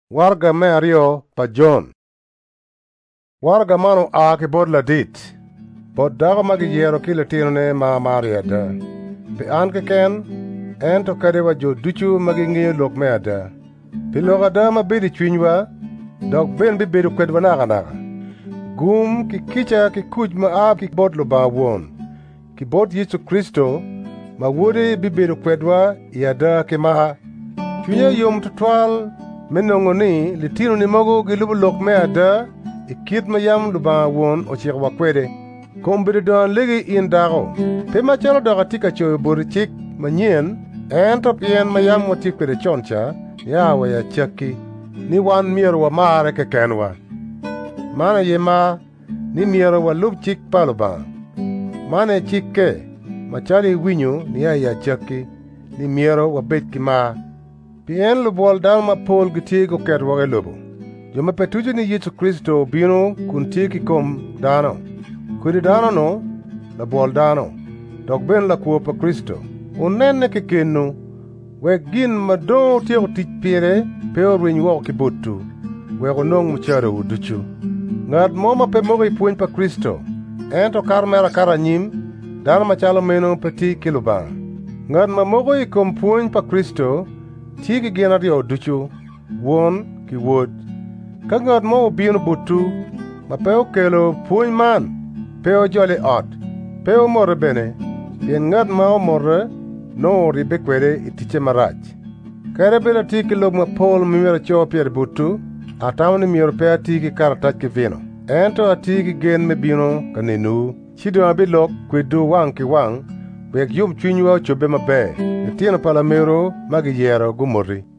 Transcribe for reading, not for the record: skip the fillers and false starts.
Warga me aryo pa John. Warga mano a ki bod ladit. Bod dago magi yero ki latino ne ma Maria da. Pi an ke ken, en to kade wa jo duchu magi ngiyo lok me ada. Pi loga da ma bidi chwinywa, dok ben bi bidu kwedwa naga. Gum ki kicha ki kuj ma a ki bod lo ba won. Ki bod Yesu Kristo, ma wode bi bidu kwedwa yada ki maha. Chwinya yom tutwal, menongo ni litino ni mogo gilubu lok me ada ikit mayam luba won ochik wakwede kombiri don ligi in dago pe machalo daga tika choyo bori chik manyen ento pien mayam watik pede choncha yawe ya chaki ni wan miero wa maare ke kenwa mana yema ni miero wa lub chik paluba mana chik ke machali winyo ni ya chaki ni miero wa bet ki maa Pien lubwal dan ma pol giti go ket wage lubu. Joma petujo ni Yesu Kristo bino kun tiki kom dano. Kudi dano no, lubwal dano. Dok ben la kuwa pa Kristo. Unene ke kenu, we gin madon tiyo tich pire, peo rinyo ki butu. We unong mchare uduchu. Ngad moma pe moga ipuin pa Kristo. Ento karmera karanyim, dano machalo meno peti kilubang. Ngad ma moga ikom puin pa Kristo, Tiki gena dio duchu, won ki wod. Ka ngat mo bino butu, ma peo kelo puny man, peo jole ot, peo more bene, yen ngat ma more, no ribe kwede itiche marach. Kare bela tiki log ma pol mimira cho pier butu, atawni mior pea tiki karatach ki vino. Ento a tiki gen me bino kaninu, chido abi lok kwedu wang ki wang, Bek yum chwinywa chobe mabe, etino palamero magi yero gumori.